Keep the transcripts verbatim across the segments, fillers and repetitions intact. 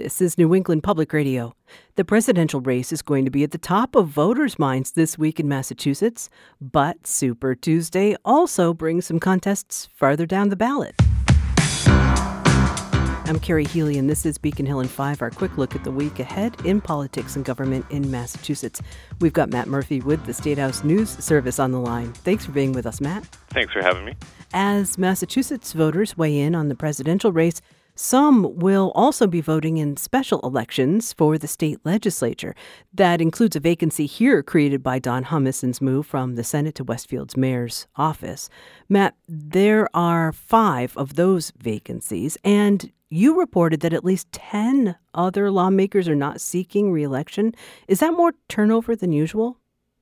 This is New England Public Radio. The presidential race is going to be at the top of voters' minds this week in Massachusetts, but Super Tuesday also brings some contests farther down the ballot. I'm Carrie Healy, and this is Beacon Hill in five, our quick look at the week ahead in politics and government in Massachusetts. We've got Matt Murphy with the State House News Service on the line. Thanks for being with us, Matt. Thanks for having me. As Massachusetts voters weigh in on the presidential race, some will also be voting in special elections for the state legislature. That includes a vacancy here created by Don Hummison's move from the Senate to Westfield's mayor's office. Matt, there are five of those vacancies, and you reported that at least ten other lawmakers are not seeking re-election. Is that more turnover than usual?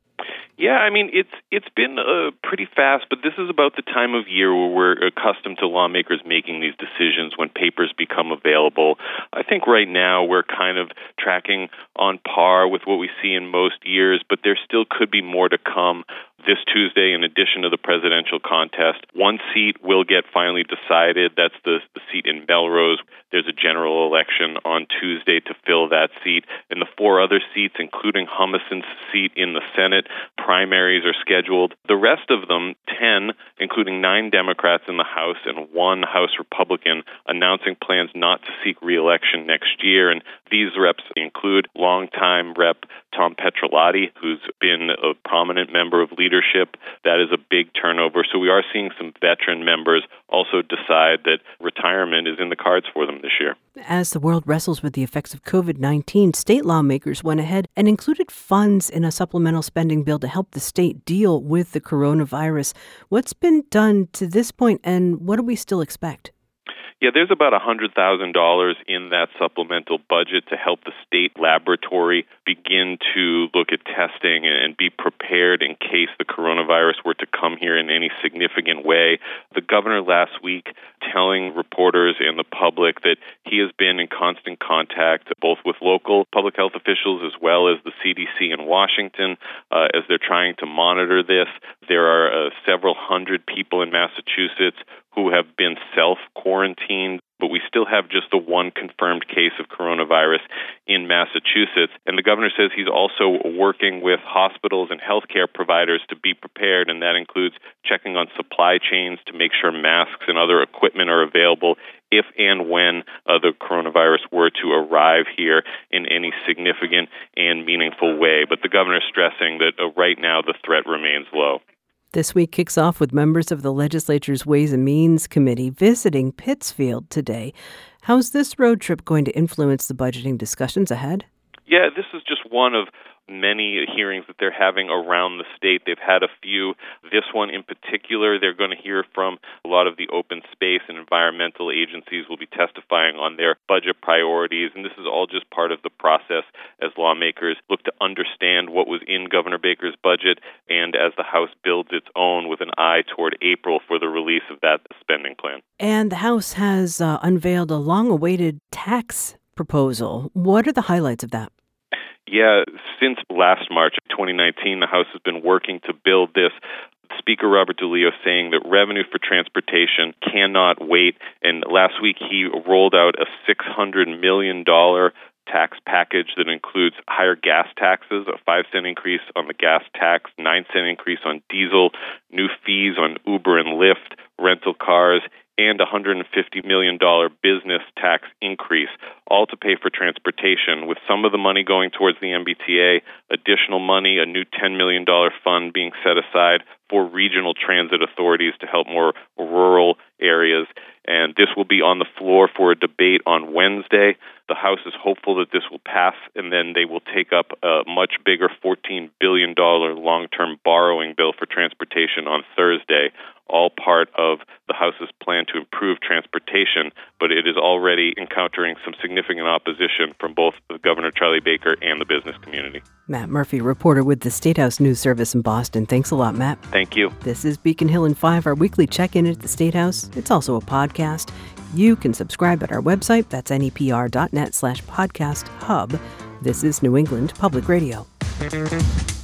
Yeah, I mean, it's it's been uh, pretty fast, but this is about the time of year where we're accustomed to lawmakers making these decisions when papers become available. I think right now we're kind of tracking on par with what we see in most years, but there still could be more to come. This Tuesday, in addition to the presidential contest, one seat will get finally decided. That's the, the seat in Melrose. There's a general election on Tuesday to fill that seat. And the four other seats, including Hummison's seat in the Senate, primaries are scheduled. The rest of them, ten, including nine Democrats in the House and one House Republican, announcing plans not to seek re-election next year. And these reps include longtime Rep Tom Petrolotti, who's been a prominent member of leadership. That is a big turnover. So we are seeing some veteran members also decide that retirement is in the cards for them this year. As the world wrestles with the effects of covid nineteen, state lawmakers went ahead and included funds in a supplemental spending bill to help the state deal with the coronavirus. What's been done to this point, and what do we still expect? Yeah, there's about one hundred thousand dollars in that supplemental budget to help the state laboratory begin to look at testing and be prepared in case the coronavirus were to come here in any significant way. The governor last week telling reporters and the public that he has been in constant contact both with local public health officials as well as the C D C in Washington uh, as they're trying to monitor this. There are uh, several hundred people in Massachusetts who have been self-quarantined, but we still have just the one confirmed case of coronavirus in Massachusetts. And the governor says he's also working with hospitals and healthcare providers to be prepared, and that includes checking on supply chains to make sure masks and other equipment are available if and when uh, the coronavirus were to arrive here in any significant and meaningful way. But the governor is stressing that uh, right now the threat remains low. This week kicks off with members of the legislature's Ways and Means Committee visiting Pittsfield today. How's this road trip going to influence the budgeting discussions ahead? Yeah, this is just one of many hearings that they're having around the state. They've had a few. This one in particular, they're going to hear from a lot of the open space and environmental agencies will be testifying on their budget priorities. And this is all just part of the process as lawmakers look to understand what was in Governor Baker's budget and as the House builds its own with an eye toward April for the release of that spending plan. And the House has uh, unveiled a long-awaited tax proposal. What are the highlights of that? Yeah, since last March of twenty nineteen, the House has been working to build this. Speaker Robert DeLeo saying that revenue for transportation cannot wait. And last week he rolled out a six hundred million dollars tax package that includes higher gas taxes, a five cent increase on the gas tax, nine cent increase on diesel, new fees on Uber and Lyft, rental cars, and a one hundred fifty million dollars business tax increase, all to pay for transportation, with some of the money going towards the M B T A, additional money, a new ten million dollars fund being set aside for regional transit authorities to help more rural areas. And this will be on the floor for a debate on Wednesday. The House is hopeful that this will pass, and then they will take up a much bigger fourteen billion dollars long-term borrowing bill for transportation on Thursday, all part of the House's plan to improve transportation, but it is already encountering some significant opposition from both Governor Charlie Baker and the business community. Matt Murphy, reporter with the State House News Service in Boston. Thanks a lot, Matt. Thank you. This is Beacon Hill in five, our weekly check-in at the State House. It's also a podcast. You can subscribe at our website. That's nepr.net slash podcast hub. This is New England Public Radio.